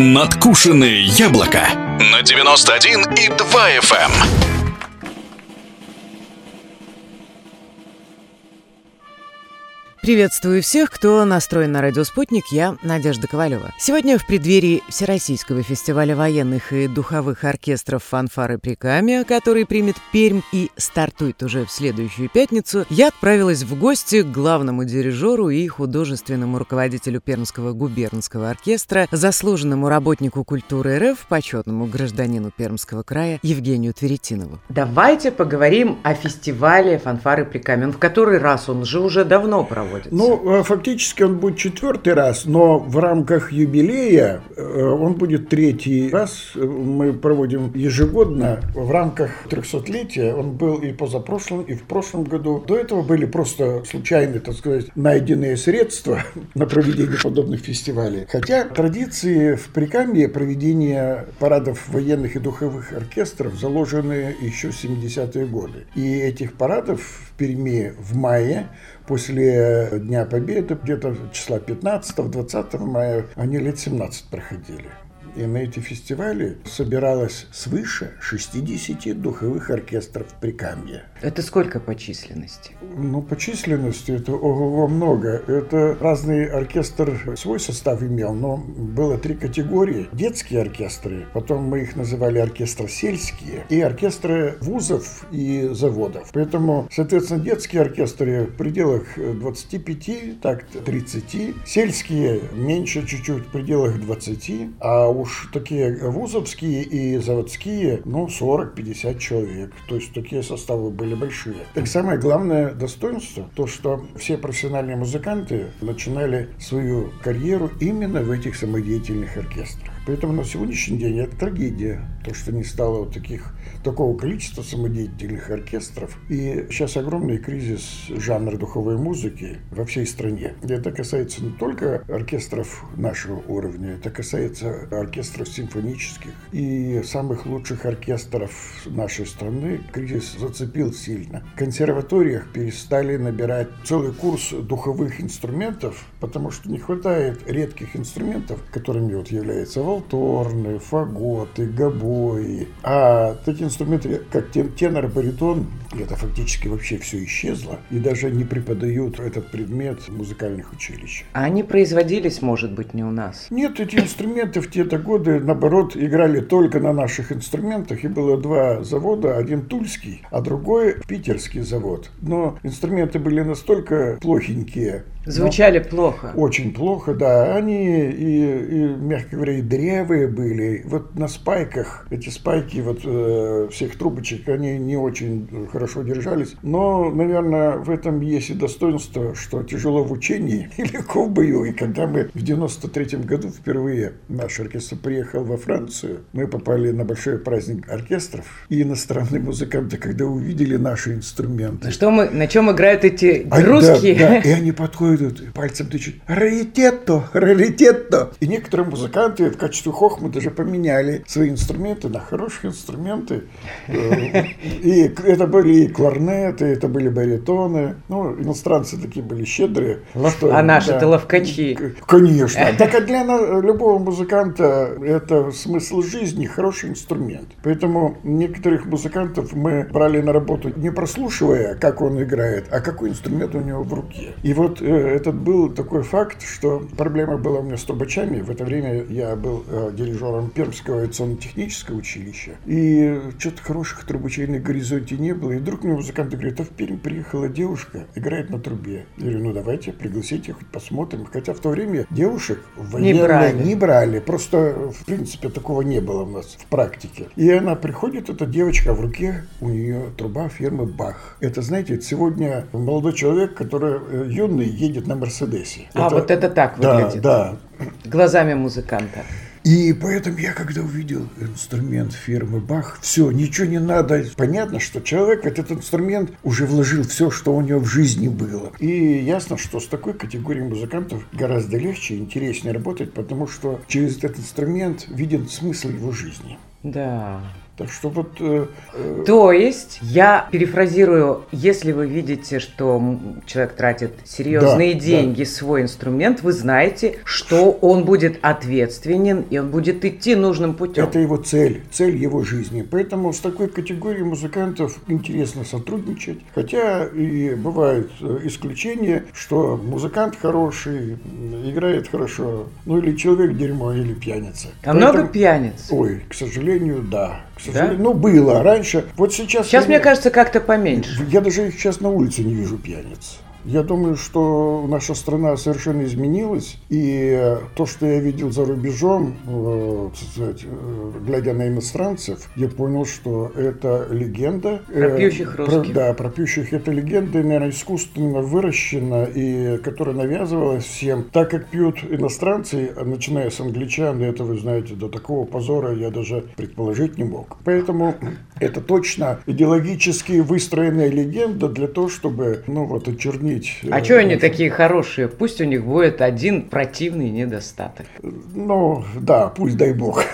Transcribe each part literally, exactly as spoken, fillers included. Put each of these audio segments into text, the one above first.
Надкушенные яблоко на девяносто один и два эф эм. Приветствую всех, кто настроен на радио «Спутник». Я Надежда Ковалева. Сегодня в преддверии Всероссийского фестиваля военных и духовых оркестров «Фанфары Прикамья», который примет Пермь и стартует уже в следующую пятницу, я отправилась в гости к главному дирижеру и художественному руководителю Пермского губернского оркестра, заслуженному работнику культуры эр эф, почетному гражданину Пермского края Евгению Тверетинову. Давайте поговорим о фестивале «Фанфары Прикамья». В который раз он же уже давно проводится. Ну, фактически он будет четвертый раз, но в рамках юбилея он будет третий раз. Мы проводим ежегодно в рамках трехсотлетия. Он был и позапрошлом, и в прошлом году. До этого были просто случайные, так сказать, найденные средства на проведение подобных фестивалей. Хотя традиции в Прикамье проведения парадов военных и духовых оркестров заложены еще в семидесятые годы. И этих парадов в Перми в мае, после Дня Победы, где-то числа пятнадцатого-двадцатого мая, они лет семнадцать проходили. И на эти фестивали собиралось свыше шестидесяти духовых оркестров Прикамья. Это сколько по численности? Ну, по численности это ого-го много. Это разный оркестр свой состав имел, но было три категории. Детские оркестры, потом мы их называли оркестры-сельские, и оркестры вузов и заводов. Поэтому, соответственно, детские оркестры в пределах двадцати пяти, так, тридцати, сельские меньше чуть-чуть, в пределах двадцати, а у Уж такие вузовские и заводские, ну, сорок-пятьдесят человек. То есть такие составы были большие. Так самое главное достоинство, то, что все профессиональные музыканты начинали свою карьеру именно в этих самодеятельных оркестрах. Поэтому на сегодняшний день это трагедия, то, что не стало вот таких, такого количества самодеятельных оркестров. И сейчас огромный кризис жанра духовой музыки во всей стране. И это касается не только оркестров нашего уровня, это касается оркестров симфонических и самых лучших оркестров нашей страны. Кризис зацепил сильно. В консерваториях перестали набирать целый курс духовых инструментов, потому что не хватает редких инструментов, которыми вот являются валторны, фаготы, гобои. А такие инструменты, как тенор, баритон, это фактически вообще все исчезло. И даже не преподают этот предмет в музыкальных училищах. А они производились, может быть, не у нас? Нет, эти инструменты в те-то годы, наоборот, играли только на наших инструментах. И было два завода, один тульский, а другой питерский завод. Но инструменты были настолько плохенькие. Звучали плохо. Очень плохо, да. Они и, и, мягко говоря, и дырявые были. Вот на спайках, эти спайки вот э, всех трубочек, они не очень хорошо держались. Но, наверное, в этом есть и достоинство, что тяжело в учении и легко в бою. И когда мы в девяносто третьем году впервые, наш оркестр приехал во Францию, мы попали на большой праздник оркестров. И иностранные музыканты, когда увидели наши инструменты... Что мы, на чем играют эти они, русские? Да, да, и они подходят, пальцем тычут: раритетто, раритетто. И некоторые музыканты в качестве хохмы даже поменяли свои инструменты на хорошие инструменты. И это были и кларнеты, это были баритоны. Ну, иностранцы такие были щедрые. А наши-то ловкачи. Конечно. Так а для любого музыканта это смысл жизни, хороший инструмент. Поэтому некоторых музыкантов мы брали на работу, не прослушивая, как он играет, а какой инструмент у него в руке. И вот этот был такой факт, что проблема была у меня с трубачами. В это время я был э, дирижером Пермского авиационно-технического училища. И что-то хороших трубачей на горизонте не было. И вдруг мне музыканты говорят: а в Пермь приехала девушка, играет на трубе. Я говорю: ну давайте, пригласите, хоть посмотрим. Хотя в то время девушек военные не брали. не брали. Просто, в принципе, такого не было у нас в практике. И она приходит, эта девочка, в руке у нее труба фирмы Бах. Это, знаете, сегодня молодой человек, который э, юный, едет на Мерседесе. А, это, вот это так выглядит. Да, да. Глазами музыканта. И поэтому я, когда увидел инструмент фирмы Бах, все, ничего не надо. Понятно, что человек в этот инструмент уже вложил все, что у него в жизни было. И ясно, что с такой категорией музыкантов гораздо легче и интереснее работать, потому что через этот инструмент виден смысл его жизни. Да. Так что вот... Э, э... То есть, я перефразирую, если вы видите, что человек тратит серьезные да, деньги, да. свой инструмент, вы знаете, что он будет ответственен, и он будет идти нужным путем. Это его цель, цель его жизни. Поэтому с такой категорией музыкантов интересно сотрудничать. Хотя и бывают исключения, что музыкант хороший, играет хорошо, ну или человек дерьмо, или пьяница. А Поэтому... много пьяниц? Ой, к сожалению, да. К сожалению, да? Ну, было раньше. Вот сейчас... Сейчас, я... мне кажется, как-то поменьше. Я даже сейчас на улице не вижу пьяниц. Я думаю, что наша страна совершенно изменилась, и то, что я видел за рубежом, э, сказать, э, глядя на иностранцев, я понял, что это легенда. Про пьющих русских. Про, да, про пьющих. Это легенда, наверное, искусственно выращена, и которая навязывалась всем. Так как пьют иностранцы, начиная с англичан, и это, вы знаете, до такого позора я даже предположить не мог. Поэтому это точно идеологически выстроенная легенда для того, чтобы, ну вот, очернить. А что они такие хорошие? Пусть у них будет один противный недостаток. Ну, да, пусть, дай бог.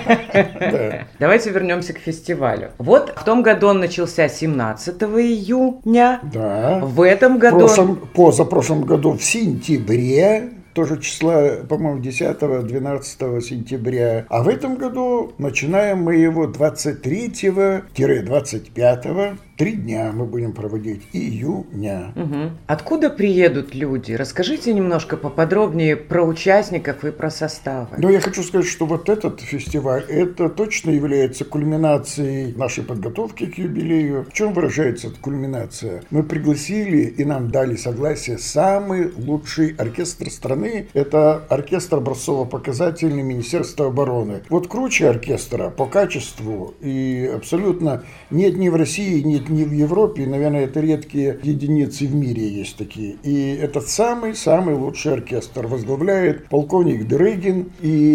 Давайте вернемся к фестивалю. Вот в том году он начался семнадцатого июня. Да. В этом году... Позапрошлом году в сентябре. Тоже числа, по-моему, десятого-двенадцатого сентября. А в этом году начинаем мы его двадцать третьего-двадцать пятого. Три дня мы будем проводить июня. Угу. Откуда приедут люди? Расскажите немножко поподробнее про участников и про составы. Ну, я хочу сказать, что вот этот фестиваль, это точно является кульминацией нашей подготовки к юбилею. В чем выражается эта кульминация? Мы пригласили и нам дали согласие самый лучший оркестр страны. Это оркестр образцово-показательный Министерства обороны. Вот круче оркестра по качеству и абсолютно нет ни в России, нет не в Европе, и, наверное, это редкие единицы в мире есть такие. И этот самый-самый лучший оркестр возглавляет полковник Дерыгин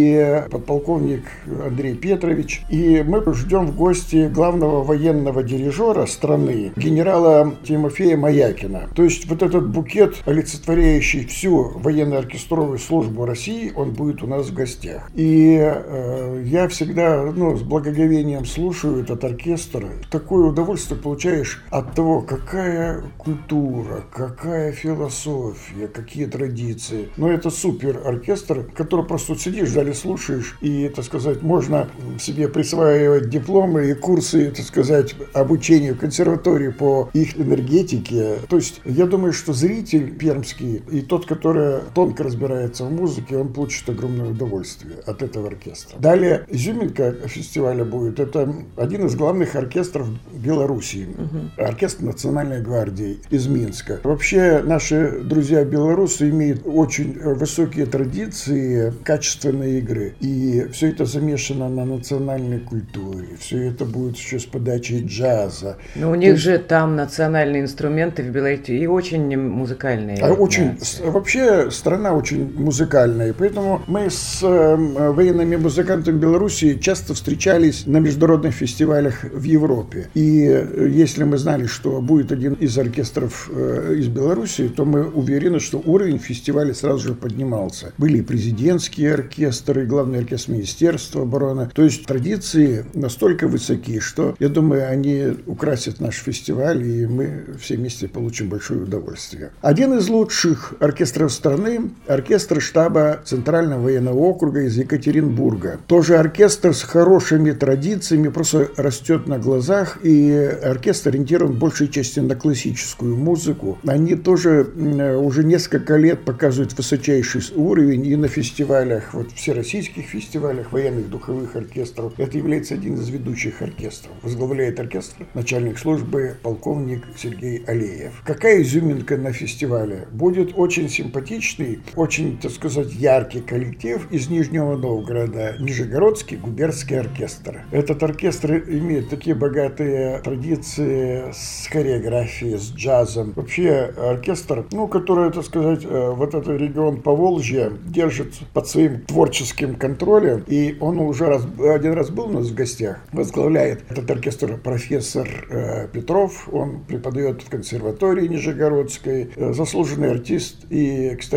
и подполковник Андрей Петрович. И мы ждем в гости главного военного дирижера страны, генерала Тимофея Маякина. То есть вот этот букет, олицетворяющий всю военно-оркестровую службу России, он будет у нас в гостях. И э, я всегда ну, с благоговением слушаю этот оркестр. Такое удовольствие получаю от того, какая культура, какая философия, какие традиции. Но это супер оркестр, который просто сидишь в зале, слушаешь, и, так сказать, можно себе присваивать дипломы и курсы, так сказать, обучения в консерватории по их энергетике. То есть, я думаю, что зритель пермский и тот, который тонко разбирается в музыке, он получит огромное удовольствие от этого оркестра. Далее, изюминка фестиваля будет, это один из главных оркестров Белоруссии. Угу. Оркестр Национальной гвардии из Минска. Вообще, наши друзья белорусы имеют очень высокие традиции качественной игры. И все это замешано на национальной культуре. Все это будет еще с подачей джаза. Но у них То... же там национальные инструменты в Беларуси и очень музыкальные. А очень, вообще, страна очень музыкальная. И поэтому мы с э, военными музыкантами Беларуси часто встречались на международных фестивалях в Европе. И если мы знали, что будет один из оркестров э, из Беларуси, то мы уверены, что уровень фестиваля сразу же поднимался. Были и президентские оркестры, и главный оркестр Министерства обороны. То есть традиции настолько высоки, что, я думаю, они украсят наш фестиваль, и мы все вместе получим большое удовольствие. Один из лучших оркестров страны – оркестр штаба Центрального военного округа из Екатеринбурга. Тоже оркестр с хорошими традициями, просто растет на глазах, и оркестр ориентирован в большей части на классическую музыку. Они тоже уже несколько лет показывают высочайший уровень и на фестивалях, вот всероссийских фестивалях военных духовых оркестров. Это является один из ведущих оркестров. Возглавляет оркестр начальник службы полковник Сергей Алеев. Какая изюминка на фестивале? Будет очень симпатичный, очень, так сказать, яркий коллектив из Нижнего Новгорода, Нижегородский губернский оркестр. Этот оркестр имеет такие богатые традиции с хореографией, с джазом. Вообще оркестр, ну, который, так сказать, вот этот регион Поволжья держит под своим творческим контролем, и он уже раз, один раз был у нас в гостях. Возглавляет этот оркестр профессор э, Петров, он преподает в консерватории Нижегородской, э, заслуженный артист, и, кстати,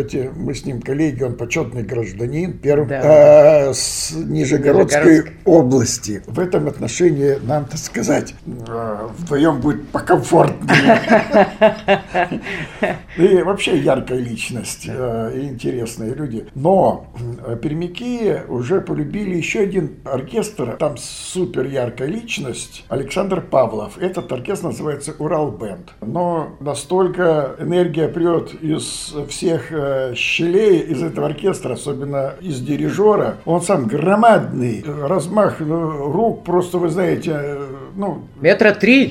мы с ним коллеги, он почетный гражданин Перм, да. э, с Нижегородской Нижегородск. области. В этом отношении нам, так сказать, э, вдвоем будет покомфортнее. И вообще яркая личность, э, и интересные люди. Но пермяки уже полюбили еще один оркестр, там супер яркая личность, Александр Павлов. Этот оркестр называется «Урал-бенд». Но настолько энергия прет из всех э, щелей из этого оркестра, особенно из дирижера. Он сам громадный, размах ну, рук просто, вы знаете, э, ну... Метра три.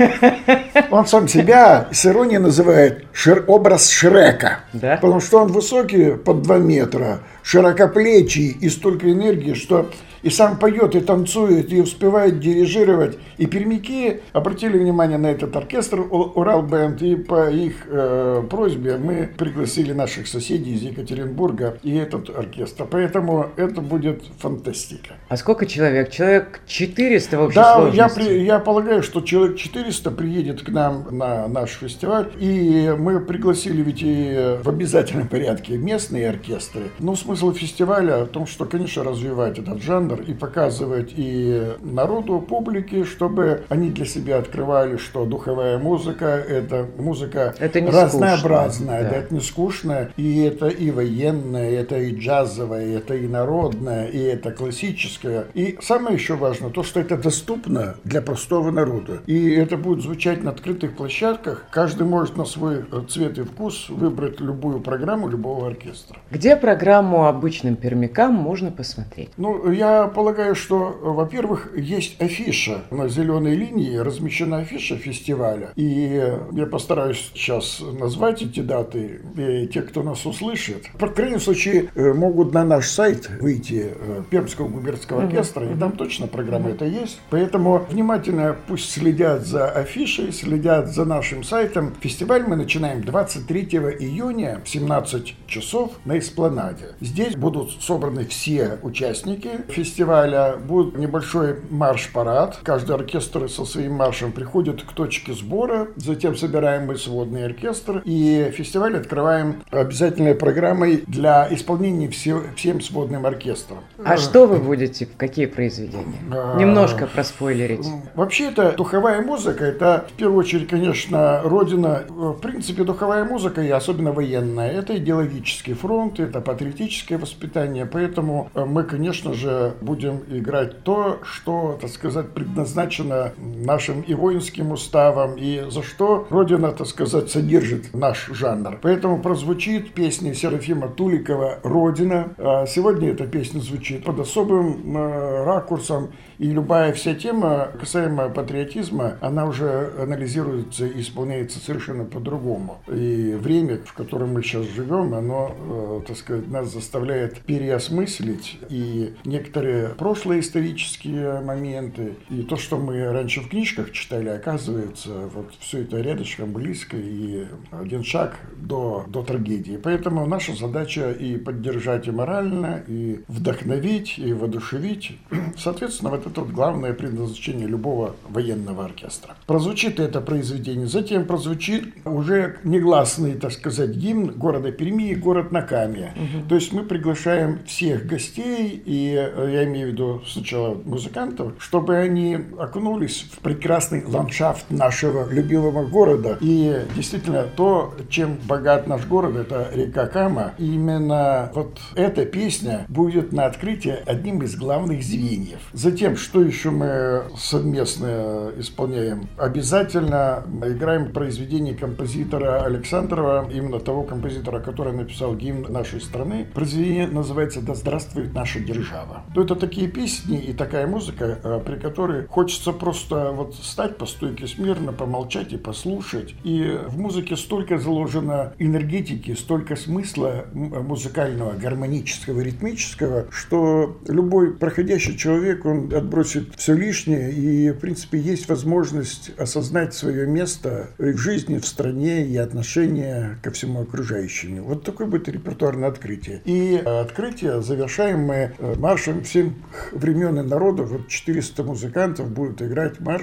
Он сам себя с иронией называет шир, образ Шрека. Да? Потому что он высокий, под два метра, широкоплечий и столько энергии, что и сам поет, и танцует, и успевает дирижировать. И пермяки обратили внимание на этот оркестр «Урал-бенд», и по их э, просьбе мы пригласили наших соседей из Екатеринбурга и этот оркестр. Поэтому это будет фантастика. А сколько человек? Человек четыреста в общей да, сложности? Да, я, я полагаю, что человек четыреста приедет к нам на наш фестиваль. И мы пригласили ведь и в обязательном порядке местные оркестры. Но смысл фестиваля в том, что, конечно, развивать этот жанр и показывать и народу, публике, чтобы они для себя открывали, что духовая музыка – это музыка это разнообразная, да. Да, это не скучная, и это и военная, это и джазовая, это и народная, и это классическая. И самое еще важное, то, что это доступно для простого народа. И это будет звучать на открытых площадках. Каждый может на свой цвет и вкус выбрать любую программу любого оркестра. Где программу обычным пермякам можно посмотреть? Ну, я полагаю, что, во-первых, есть афиша на зеленой линии, размещена афиша фестиваля. И я постараюсь сейчас назвать эти даты, и те, кто нас услышит. В крайнем случае, могут на наш сайт выйти Пермского губернского оркестра, uh-huh. и там точно программа uh-huh. это есть. Поэтому внимательно пусть следят за афишей, следят за нашим сайтом. Фестиваль мы начинаем двадцать третьего июня в семнадцать часов на Эспланаде. Здесь будут собраны все участники фестиваля, будет небольшой марш-парад. Каждый оркестр со своим маршем приходит к точке сбора, затем собираем мы сводный оркестр, и фестиваль открываем обязательной программой для исполнения все, всем сводным оркестром. А что вы будете, какие произведения? Немножко проспойлерить. Вообще, это духовая музыка, это в первую очередь, конечно, родина. В принципе, духовая музыка, и особенно военная, это идеологический фронт, это патриотическое воспитание, поэтому мы, конечно же, будем играть то, что, так сказать, предназначено нашим и воинским уставам, и за что Родина, так сказать, содержит наш жанр. Поэтому прозвучит песня Серафима Туликова «Родина». Сегодня эта песня звучит под особым ракурсом, и любая вся тема, касаемая патриотизма, она уже анализируется и исполняется совершенно по-другому. И время, в котором мы сейчас живем, оно, так сказать, нас заставляет переосмыслить и некоторые прошлые исторические моменты, и то, что мы раньше в книжках читали, оказывается, вот все это рядышком, близко, и один шаг до, до трагедии. Поэтому наша задача и поддержать и морально, и вдохновить, и воодушевить. Соответственно, вот это вот главное предназначение любого военного оркестра. Прозвучит это произведение, затем прозвучит уже негласный, так сказать, гимн города Перми и город Накамья. Угу. То есть мы приглашаем всех гостей, и я имею в виду сначала музыкантов, чтобы они окунулись в прекрасный ландшафт нашего любимого города. И действительно, то, чем богат наш город, это река Кама. И именно вот эта песня будет на открытии одним из главных звеньев. Затем, что еще мы совместно исполняем? Обязательно играем произведение композитора Александрова, именно того композитора, который написал гимн нашей страны. Произведение называется «Да здравствует наша держава». То это такие песни и такая музыка, при которой хочется просто вот стать по стойке смирно, помолчать и послушать. И в музыке столько заложено энергетики, столько смысла музыкального, гармонического, ритмического, что любой проходящий человек, он отбросит все лишнее, и, в принципе, есть возможность осознать свое место и в жизни, в стране, и отношение ко всему окружающему. Вот такое будет репертуарное открытие. И открытие завершаем мы маршем всех времен и народов. Вот четыреста музыкантов будут играть марш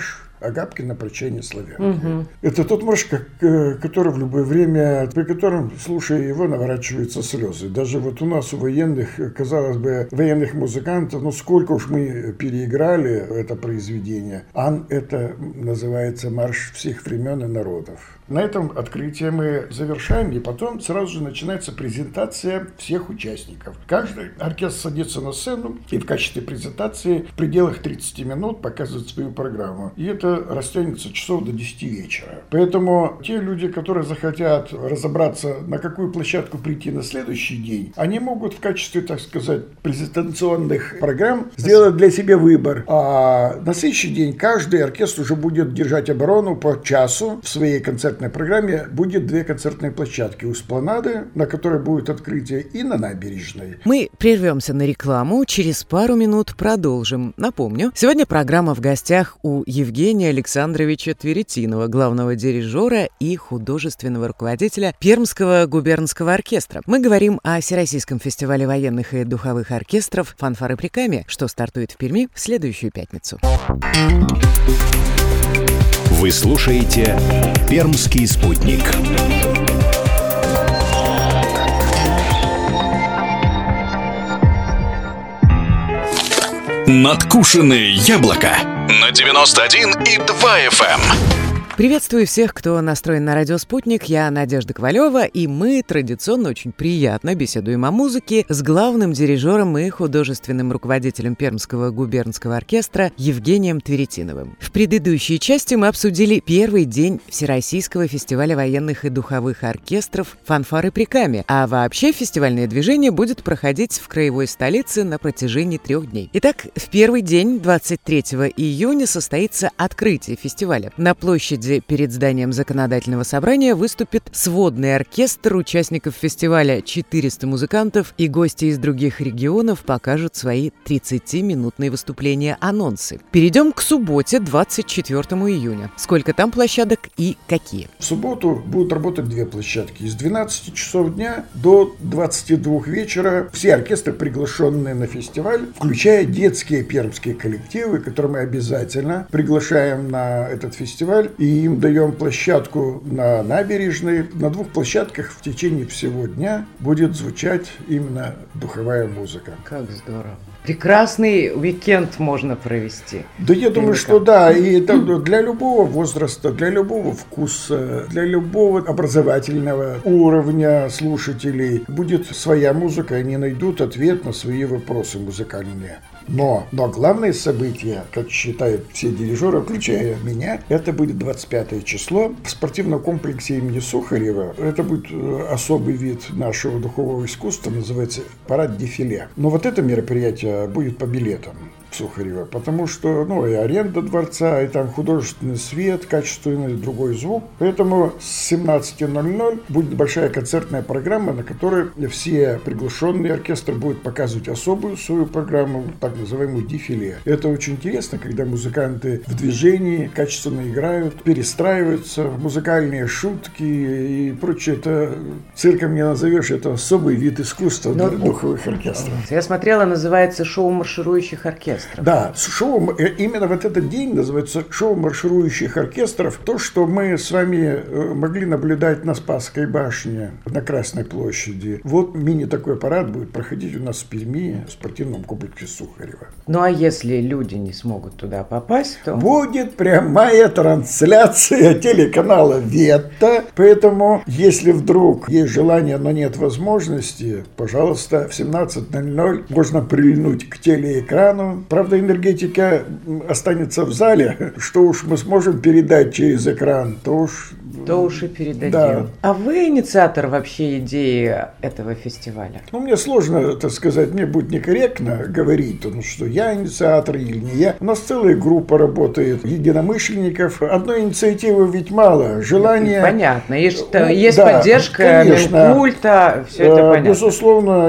Агапки на прощание славянки. Угу. Это тот марш, который в любое время, при котором, слушая его, наворачиваются слезы. Даже вот у нас, у военных, казалось бы, военных музыкантов, ну сколько уж мы переиграли это произведение. Ан — это называется марш всех времен и народов. На этом открытие мы завершаем, и потом сразу же начинается презентация всех участников. Каждый оркестр садится на сцену и в качестве презентации в пределах тридцати минут показывает свою программу. И это растянется часов до десяти вечера. Поэтому те люди, которые захотят разобраться, на какую площадку прийти на следующий день, они могут в качестве, так сказать, презентационных программ сделать для себя выбор. А на следующий день каждый оркестр уже будет держать оборону по часу в своей концертной программе. Будет две концертные площадки у Эспланады, на которой будет открытие, и на набережной. Мы прервемся на рекламу, через пару минут продолжим. Напомню, сегодня программа в гостях у Евгения Александровича Тверетинова, главного дирижера и художественного руководителя Пермского губернского оркестра. Мы говорим о Всероссийском фестивале военных и духовых оркестров «Фанфары Прикамья», что стартует в Перми в следующую пятницу. Вы слушаете «Пермский спутник». Надкушенное яблоко на девяносто один и два эф эм. Приветствую всех, кто настроен на радио «Спутник». Я Надежда Ковалева, и мы традиционно очень приятно беседуем о музыке с главным дирижером и художественным руководителем Пермского губернского оркестра Евгением Тверетиновым. В предыдущей части мы обсудили первый день Всероссийского фестиваля военных и духовых оркестров «Фанфары Прикамья», а вообще фестивальное движение будет проходить в краевой столице на протяжении трех дней. Итак, в первый день, двадцать третьего июня, состоится открытие фестиваля. На площади перед зданием Законодательного собрания выступит сводный оркестр участников фестиваля, четыреста музыкантов, и гости из других регионов покажут свои тридцатиминутные выступления-анонсы. Перейдем к субботе, двадцать четвёртому июня. Сколько там площадок и какие? В субботу будут работать две площадки. С двенадцати часов дня до двадцати двух вечера все оркестры, приглашенные на фестиваль, включая детские пермские коллективы, которые мы обязательно приглашаем на этот фестиваль, и им даем площадку на набережной. На двух площадках в течение всего дня будет звучать именно духовая музыка. Как здорово. Прекрасный уикенд можно провести. Да, я думаю, что да. И это для любого возраста, для любого вкуса, для любого образовательного уровня слушателей будет своя музыка, и они найдут ответ на свои вопросы музыкальные. Но, но главное событие, как считают все дирижеры, включая меня, это будет двадцать пятое число в спортивном комплексе имени Сухарева. Это будет особый вид нашего духового искусства, называется парад-дефиле. Но вот это мероприятие будет по билетам в Сухарево, потому что, ну, и аренда дворца, и там художественный свет, качественный другой звук. Поэтому с семнадцати ноль-ноль будет большая концертная программа, на которой все приглашенные оркестры будут показывать особую свою программу, так называемую дефиле. Это очень интересно, когда музыканты в движении качественно играют, перестраиваются, музыкальные шутки и прочее. Это цирком не назовешь, это особый вид искусства для духовых оркестров. Я смотрела, называется «Шоу марширующих оркестров». Да, шоу, именно вот этот день называется «Шоу марширующих оркестров». То, что мы с вами могли наблюдать на Спасской башне, на Красной площади. Вот мини такой парад будет проходить у нас в Перми, в спортивном комплексе Сухарева. Ну а если люди не смогут туда попасть, то... Будет прямая трансляция телеканала «Ветта». Поэтому, если вдруг есть желание, но нет возможности, пожалуйста, в семнадцать ноль-ноль можно прильнуть к телеэкрану. Правда, энергетика останется в зале. Что уж мы сможем передать через экран, то уж... То уж и передадим. Да. А вы инициатор вообще идеи этого фестиваля? Ну, мне сложно, так сказать, мне будет некорректно говорить, ну, что я инициатор или не я. У нас целая группа работает единомышленников. Одной инициативы ведь мало. Желание... Понятно. Есть, ну, есть да, поддержка Минкульта, все это понятно. Безусловно,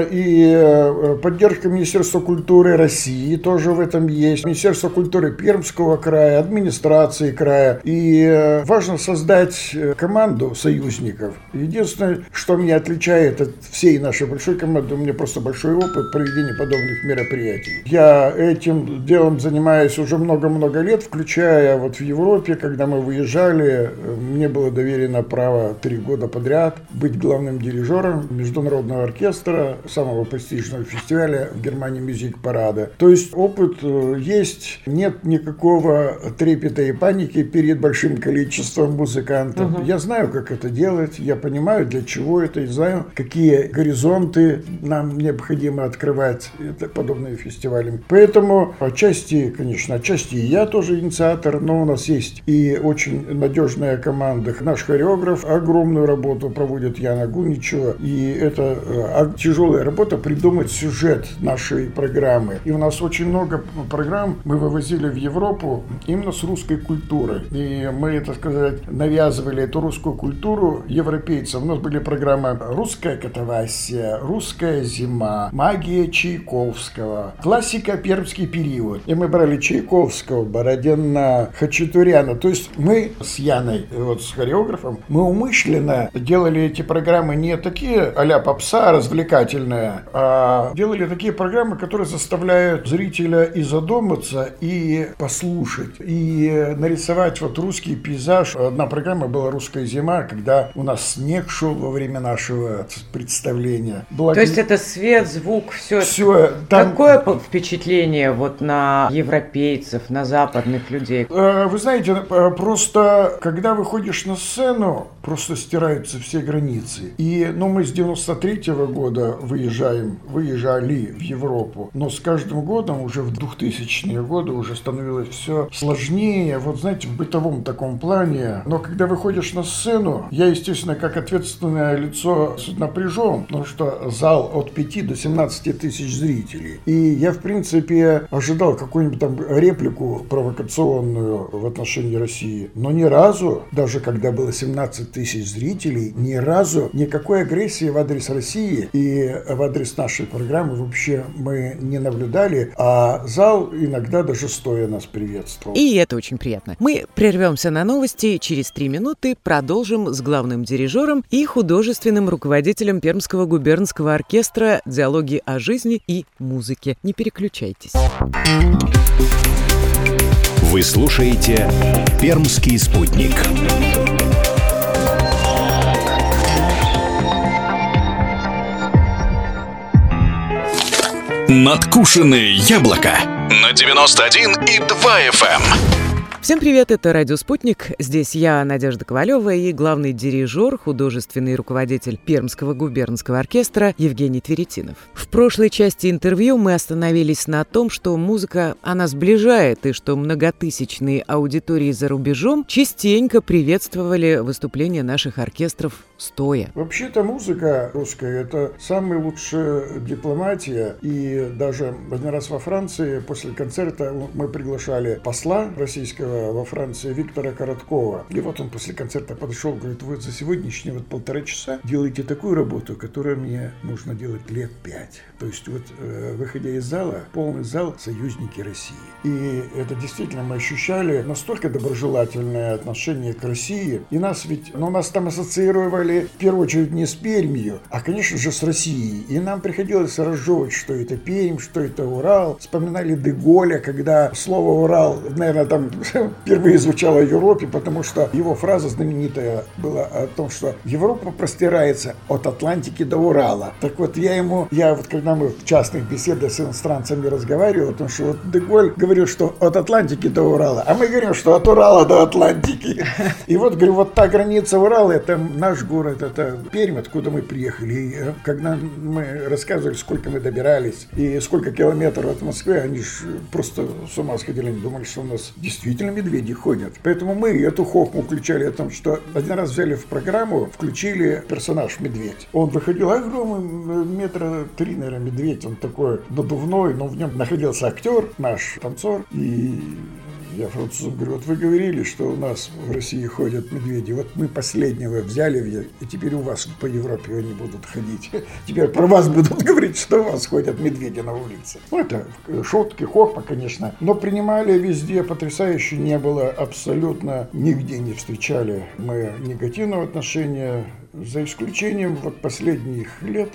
и поддержка Министерства культуры России тоже в этом есть. Министерство культуры Пермского края, администрации края. И важно создать собрать команду союзников. Единственное, что меня отличает от всей нашей большой команды, у меня просто большой опыт проведения подобных мероприятий. Я этим делом занимаюсь уже много-много лет, включая вот в Европе, когда мы выезжали, мне было доверено право три года подряд быть главным дирижером международного оркестра, самого престижного фестиваля в Германии Music Parade. То есть опыт есть, нет никакого трепета и паники перед большим количеством музыкантов. Uh-huh. Я знаю, как это делать, я понимаю, для чего это, и знаю, какие горизонты нам необходимо открывать это, подобные фестивали. Поэтому отчасти, конечно, отчасти и я тоже инициатор, но у нас есть и очень надежная команда. Наш хореограф огромную работу проводит, Яна Гуничева, и это а, тяжелая работа придумать сюжет нашей программы. И у нас очень много программ мы вывозили в Европу именно с русской культурой. И мы, так сказать, навязывали эту русскую культуру европейцам. У нас были программы «Русская катавасия», «Русская зима», «Магия Чайковского», классика «Пермский период». И мы брали Чайковского, Бородина, Хачатуряна. То есть мы с Яной, вот с хореографом, мы умышленно делали эти программы не такие а-ля попса развлекательные, а делали такие программы, которые заставляют зрителя и задуматься, и послушать, и нарисовать вот русский пейзаж. Одна программа была «Русская зима», когда у нас снег шел во время нашего представления. Благо... То есть это свет, звук, все. все там... Какое впечатление вот на европейцев, на западных людей? Вы знаете, просто когда выходишь на сцену, просто стираются все границы. И, ну, мы с девяносто третьего года выезжаем, выезжали в Европу, но с каждым годом, уже в двухтысячные годы, уже становилось все сложнее, вот знаете, в бытовом таком плане. Но когда выходишь на сцену, я, естественно, как ответственное лицо напряжен, потому что зал от пяти до семнадцати тысяч зрителей. И я, в принципе, ожидал какую-нибудь там реплику провокационную в отношении России. Но ни разу, даже когда было семнадцать тысяч зрителей, ни разу никакой агрессии в адрес России и в адрес нашей программы вообще мы не наблюдали, а зал иногда даже стоя нас приветствовал. И это очень приятно. Мы прервемся на новости, через три минуты продолжим с главным дирижером и художественным руководителем Пермского губернского оркестра «Диалоги о жизни и музыке». Не переключайтесь. Вы слушаете «Пермский спутник». Надкушенные яблоко на девяносто один и два эф эм. Всем привет, это «Радио Спутник». Здесь я, Надежда Ковалева, и главный дирижер, художественный руководитель Пермского губернского оркестра Евгений Тверетинов. В прошлой части интервью мы остановились на том, что музыка, она сближает, и что многотысячные аудитории за рубежом частенько приветствовали выступления наших оркестров стоя. Вообще-то музыка русская – это самая лучшая дипломатия. И даже один раз во Франции после концерта мы приглашали посла российского во Франции Виктора Короткова. И вот он после концерта подошел, говорит: вы за сегодняшние вот полтора часа делаете такую работу, которую мне нужно делать лет пять. То есть вот, э, выходя из зала, полный зал союзники России. И это действительно мы ощущали настолько доброжелательное отношение к России. И нас ведь, ну, нас там ассоциировали в первую очередь не с Пермью, а, конечно же, с Россией. И нам приходилось разжевывать, что это Пермь, что это Урал. Вспоминали де Голля, когда слово Урал, наверное, там впервые звучало в Европе, потому что его фраза знаменитая была о том, что Европа простирается от Атлантики до Урала. Так вот, я ему, я вот когда мы в частных беседах с иностранцами разговаривали, потому что вот де Голль говорил, что от Атлантики до Урала, а мы говорим, что от Урала до Атлантики. И вот, говорю, вот та граница Урала, это наш город, это Пермь, откуда мы приехали. И когда мы рассказывали, сколько мы добирались и сколько километров от Москвы, они же просто с ума сходили, они думали, что у нас действительно медведи ходят. Поэтому мы эту хохму включали о том, что один раз взяли в программу, включили персонаж медведь. Он выходил огромный, метра три, наверное, медведь, он такой надувной, но в нем находился актер, наш танцор, и Я французам говорю, вот вы говорили, что у нас в России ходят медведи, вот мы последнего взяли, и теперь у вас по Европе они будут ходить. Теперь про вас будут говорить, что у вас ходят медведи на улице. Ну, это шутки, хохма, конечно. Но принимали везде потрясающе, не было абсолютно, нигде не встречали мы негативного отношения, за исключением вот последних лет.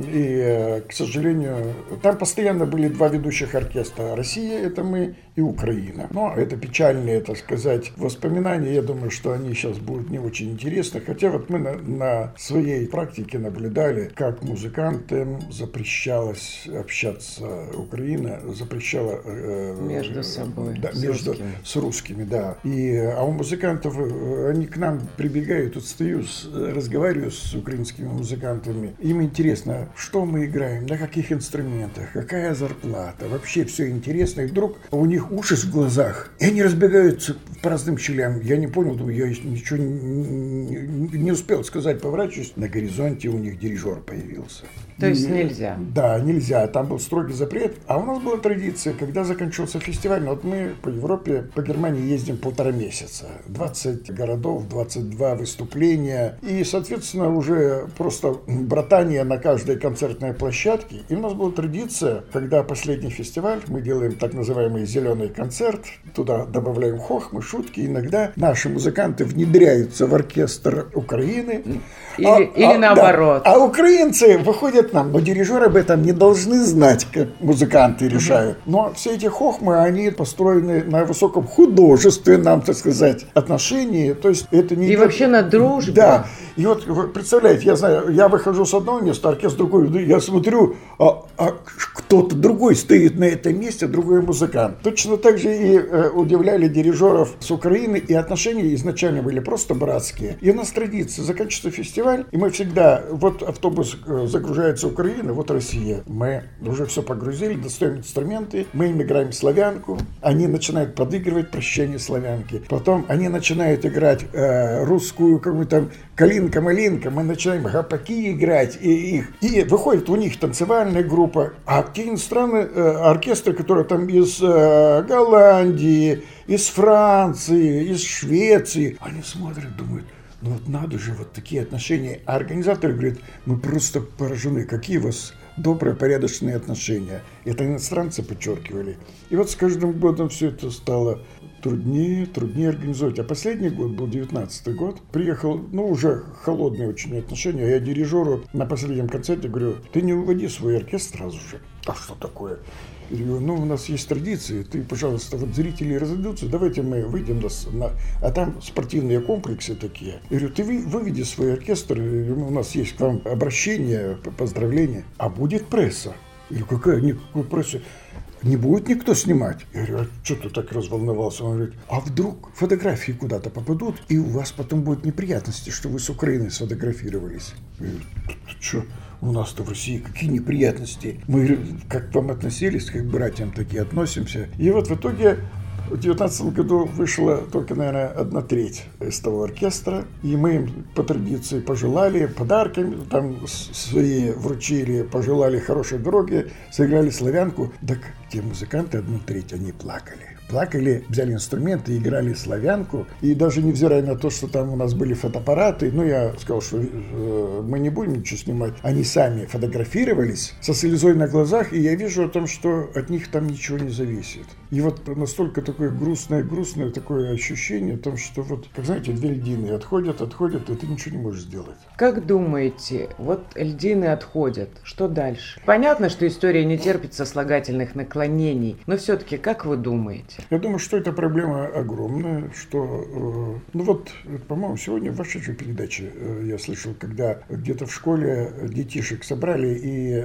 И, к сожалению, там постоянно были два ведущих оркестра. Россия, это мы, и Украина. Но это печальные, так сказать, воспоминания. Я думаю, что они сейчас будут не очень интересны. Хотя вот мы на, на своей практике наблюдали, как музыкантам запрещалось общаться. Украина запрещала э, между собой, да, с, между, русскими. с русскими. Да. И, а у музыкантов, они к нам прибегают, тут стою, разговариваю с украинскими музыкантами. Им интересно, что мы играем, на каких инструментах, какая зарплата. Вообще все интересно. И вдруг у них ужас в глазах. И они разбегаются по разным щелям. Я не понял, думаю, я ничего не, не, не успел сказать, поворачиваюсь. На горизонте у них дирижер появился. То есть и, нельзя? Да, нельзя. Там был строгий запрет. А у нас была традиция, когда закончился фестиваль, вот мы по Европе, по Германии ездим полтора месяца. двадцать городов, двадцать два выступления. И, соответственно, уже просто братание на каждой концертной площадке. И у нас была традиция, когда последний фестиваль, мы делаем так называемый зеленый концерт, туда добавляем хохмы, шутки. Иногда наши музыканты внедряются в оркестр Украины. Или, а, или а, наоборот. Да. А украинцы выходят к нам, но дирижеры об этом не должны знать, как музыканты решают. Угу. Но все эти хохмы, они построены на высоком художественном, так сказать, отношении. То есть это не И идет... вообще на дружбе. Да. И вот, вы представляете, я знаю, я выхожу с одного места, оркестр другой, я смотрю, а, а кто-то другой стоит на этом месте, другой музыкант. Точно так же и э, удивляли дирижеров с Украины, и отношения изначально были просто братские. И у нас традиция, заканчивается фестиваль, и мы всегда, вот автобус загружается Украина, вот Россия. Мы уже все погрузили, достаем инструменты, мы им играем славянку, они начинают подыгрывать «Прощение славянки». Потом они начинают играть э, русскую какую-то «Калинка-малинка», мы начинаем гопаки играть, и, их, и выходит у них танцевальная группа, а те иностранные э, оркестры, которые там из э, Голландии, из Франции, из Швеции, они смотрят, думают, ну вот надо же, вот такие отношения. А организаторы говорят, мы просто поражены, какие у вас добрые, порядочные отношения. Это иностранцы подчеркивали. И вот с каждым годом все это стало труднее, труднее организовать. А последний год был девятнадцатый год. Приехал, ну, уже холодные очень отношения. Я дирижеру на последнем концерте говорю, ты не уводи свой оркестр сразу же. А что такое? Я говорю, ну, у нас есть традиции, ты, пожалуйста, вот зрители разойдутся, давайте мы выйдем на, на... А там спортивные комплексы такие. Я говорю, ты вы, выведи свой оркестр, у нас есть к вам обращение, поздравления, а будет пресса. Я говорю, какая, никакой прессы? Не будет никто снимать. Я говорю, а что ты так разволновался? Он говорит, а вдруг фотографии куда-то попадут, и у вас потом будут неприятности, что вы с Украиной сфотографировались. Я говорю, ты что? У нас-то в России какие неприятности. Мы как к вам относились, как к братьям, так и относимся. И вот в итоге в две тысячи девятнадцатом году вышла только, наверное, одна треть из того оркестра. И мы им по традиции пожелали подарками, там свои вручили, пожелали хорошей дороги, сыграли славянку. Так те музыканты, одну треть, они плакали. Плакали, взяли инструменты, играли славянку. И даже невзирая на то, что там у нас были фотоаппараты, ну, я сказал, что э, мы не будем ничего снимать. Они сами фотографировались со слезой на глазах, и я вижу о том, что от них там ничего не зависит. И вот настолько такое грустное-грустное такое ощущение о том, что вот, как знаете, две льдины отходят, отходят, и ты ничего не можешь сделать. Как думаете, вот льдины отходят, что дальше? Понятно, что история не терпит сослагательных наклонений, но все-таки как вы думаете? Я думаю, что эта проблема огромная, что, ну вот, по-моему, сегодня в вашей же передаче я слышал, когда где-то в школе детишек собрали и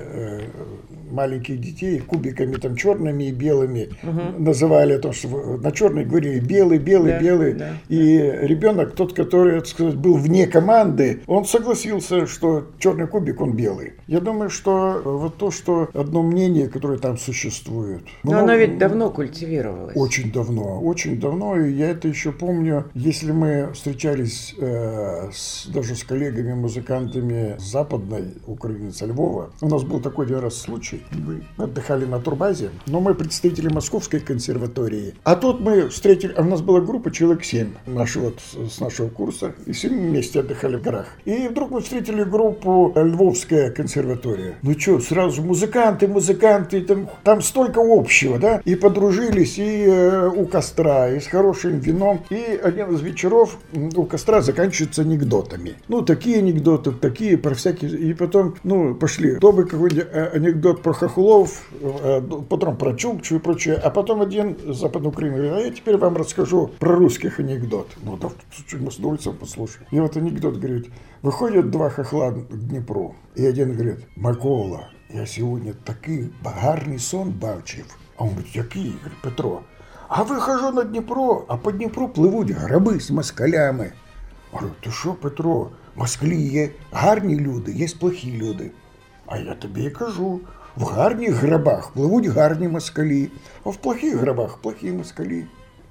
маленьких детей кубиками там черными и белыми угу. называли то, что на черный говорили белый, белый, да, белый. Да, и да. ребенок, тот, который, так сказать, был вне команды, он согласился, что черный кубик, он белый. Я думаю, что вот то, что одно мнение, которое там существует. Но много... оно ведь давно культивировалось. Очень давно, очень давно, и я это еще помню, если мы встречались э, с, даже с коллегами-музыкантами с Западной Украины, со Львова, у нас был такой один раз случай, мы отдыхали на турбазе, но мы представители Московской консерватории, а тут мы встретили, а у нас была группа человек семь, наши вот, с нашего курса, и все вместе отдыхали в горах, и вдруг мы встретили группу Львовская консерватория. Ну что, сразу музыканты, музыканты, там, там столько общего, да, и подружились, и э, у костра, и с хорошим вином, и один из вечеров у костра заканчивается анекдотами. Ну, такие анекдоты, такие, про всякие, и потом, ну, пошли, то бы какой-нибудь анекдот про хохлов, э, потом про Чукчу и прочее, а потом один из Западной Украины говорит, а я теперь вам расскажу про русских анекдот. Ну, да, мы с удовольствием послушаем. И вот анекдот, говорит, выходят два хохла к Дніпру, і один говорить, Микола, я сьогодні такий гарний сон бачив. А він говорить, який? Говорить, Петро. А вихожу на Дніпро, а по Дніпру пливуть граби з москалями. Говорю, ти що, Петро, москалі є гарні люди, є плохі люди. А я тобі і кажу, в гарних грабах пливуть гарні москалі, а в плохих грабах плохі москалі.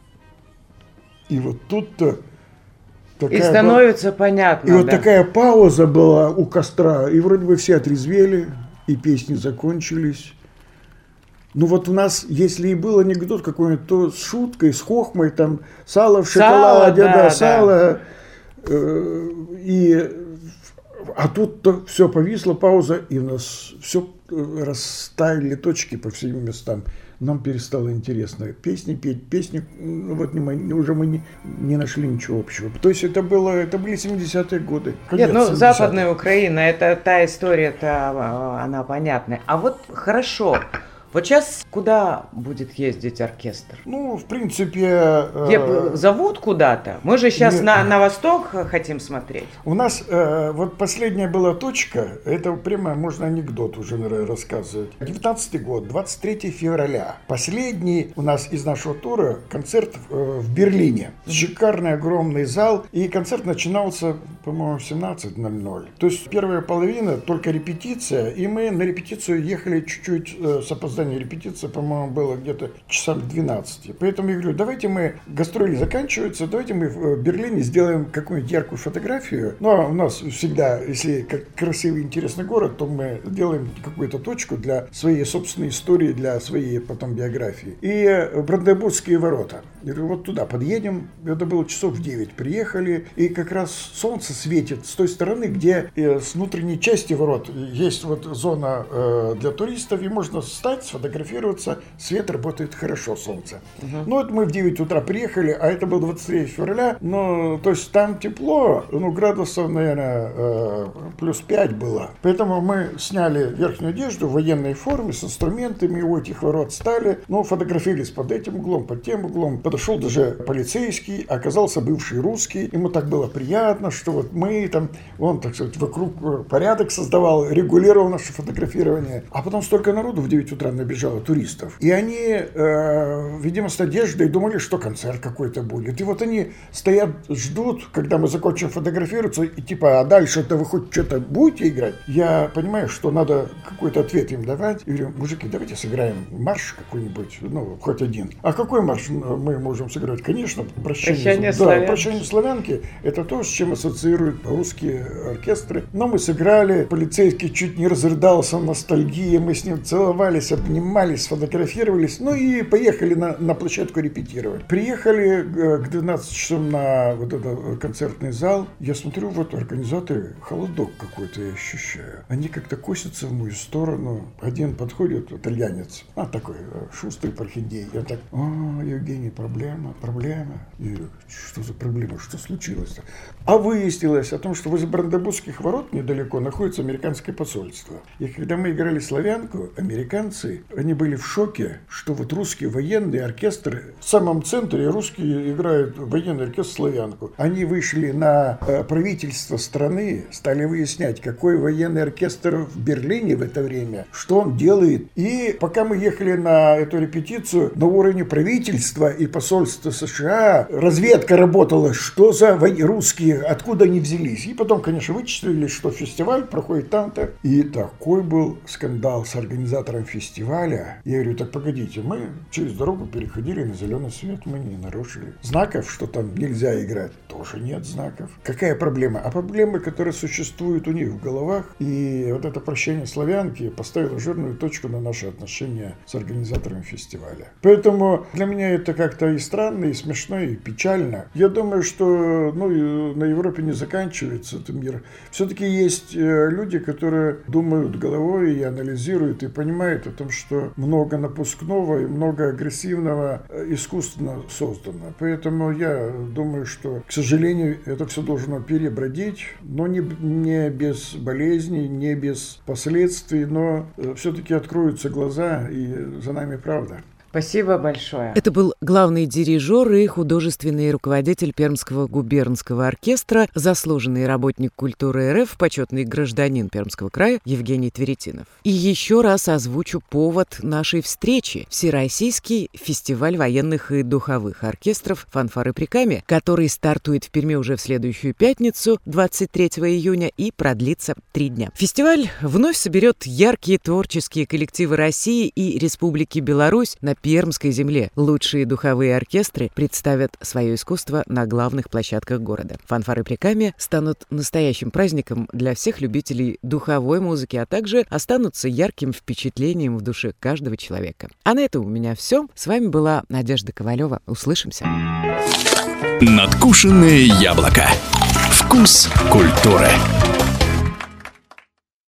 І от тут-то такая и становится была... понятно. И да. вот такая пауза была у костра, и вроде бы все отрезвели, и песни закончились. Ну вот у нас, если и был анекдот какой-нибудь, то с шуткой, с хохмой, там, сало в шоколаде, сало, да, да, сало. Да. Э, и, а тут-то все повисло, пауза, и у нас все расставили точки по всем местам. Нам перестало интересно песни петь, песни, ну, вот не, мы, уже мы не, не нашли ничего общего. То есть это, было, это были семидесятые годы. Нет, ну Западная Украина, это та история-то, она понятная. А вот хорошо, вот сейчас куда будет ездить оркестр? Ну, в принципе... Где, э... Зовут куда-то? Мы же сейчас на, на восток хотим смотреть. У нас э, вот последняя была точка, это прямо можно анекдот уже рассказывать. девятнадцатый год, двадцать третьего февраля. Последний у нас из нашего тура концерт э, в Берлине. Шикарный огромный зал, и концерт начинался, по-моему, в семнадцать ноль ноль. То есть первая половина, только репетиция, и мы на репетицию ехали чуть-чуть э, с опозданием. Репетиция, по-моему, было где-то часам двенадцать. Поэтому я говорю, давайте мы, гастроли заканчиваются, давайте мы в Берлине сделаем какую-нибудь яркую фотографию. Ну, а у нас всегда, если как красивый, интересный город, то мы делаем какую-то точку для своей собственной истории, для своей потом биографии. И Бранденбургские ворота. Я говорю, вот туда подъедем. Это было часов в девять. Приехали, и как раз солнце светит с той стороны, где с внутренней части ворот есть вот зона для туристов, и можно встать, сфотографироваться, свет работает хорошо, солнце. Uh-huh. Ну, вот мы в девять утра приехали, а это было двадцать третьего февраля, ну, то есть там тепло, ну, градусов, наверное, э, плюс пять было. Поэтому мы сняли верхнюю одежду в военной форме с инструментами, у этих ворот стали, ну, фотографировались под этим углом, под тем углом. Подошел даже полицейский, оказался бывший русский, ему так было приятно, что вот мы там, он, так сказать, вокруг порядок создавал, регулировал наше фотографирование. А потом столько народу в девять утра набежало туристов. И они, э, видимо, с надеждой думали, что концерт какой-то будет. И вот они стоят, ждут, когда мы закончим фотографироваться, и типа, а дальше-то вы хоть что-то будете играть? Я понимаю, что надо какой-то ответ им давать. И говорю, мужики, давайте сыграем марш какой-нибудь, ну, хоть один. А какой марш мы можем сыграть? Конечно, прощание, прощание да, славянки. Прощание славянки. Это то, с чем ассоциируют русские оркестры. Но мы сыграли, полицейский чуть не разрыдался, ностальгия, мы с ним целовались, обнимались, сфотографировались, ну и поехали на, на площадку репетировать. Приехали к двенадцати часам на вот этот концертный зал. Я смотрю, вот организаторы, холодок какой-то я ощущаю. Они как-то косятся в мою сторону. Один подходит, итальянец, а такой шустрый прохиндей. Я так, о, Евгений, проблема, проблема. Я говорю, что за проблема, что случилось-то? А выяснилось о том, что возле Бранденбургских ворот недалеко находится американское посольство. И когда мы играли славянку, американцы, они были в шоке, что вот русские военные оркестры в самом центре, русские играют военный оркестр славянку. Они вышли на э, правительство страны, стали выяснять, какой военный оркестр в Берлине в это время, что он делает. И пока мы ехали на эту репетицию, на уровне правительства и посольства США разведка работала, что за русские, откуда они взялись. И потом, конечно, вычислили, что фестиваль проходит там-то. И такой был скандал с организатором фестиваля. фестиваля. Я говорю, так погодите, мы через дорогу переходили на зеленый свет, мы не нарушили. Знаков, что там нельзя играть, тоже нет знаков. Какая проблема? А проблема, которая существует у них в головах, и вот это прощение славянки поставило жирную точку на наши отношения с организаторами фестиваля. Поэтому для меня это как-то и странно, и смешно, и печально. Я думаю, что ну, на Европе не заканчивается этот мир. Все-таки есть люди, которые думают головой и анализируют, и понимают о том, что много напускного и много агрессивного искусственно создано. Поэтому я думаю, что, к сожалению, это все должно перебродить, но не, не без болезней, не без последствий, но все-таки откроются глаза, и за нами правда. Спасибо большое. Это был главный дирижер и художественный руководитель Пермского губернского оркестра, заслуженный работник культуры РФ, почетный гражданин Пермского края Евгений Тверетинов. И еще раз озвучу повод нашей встречи – Всероссийский фестиваль военных и духовых оркестров «Фанфары Прикамья», который стартует в Перми уже в следующую пятницу, двадцать третьего июня, и продлится три дня. Фестиваль вновь соберет яркие творческие коллективы России и Республики Беларусь на Пермской земле. Лучшие духовые оркестры представят свое искусство на главных площадках города. «Фанфары Прикамья» станут настоящим праздником для всех любителей духовой музыки, а также останутся ярким впечатлением в душе каждого человека. А на этом у меня все. С вами была Надежда Ковалева. Услышимся. Надкушенное яблоко. Вкус культуры.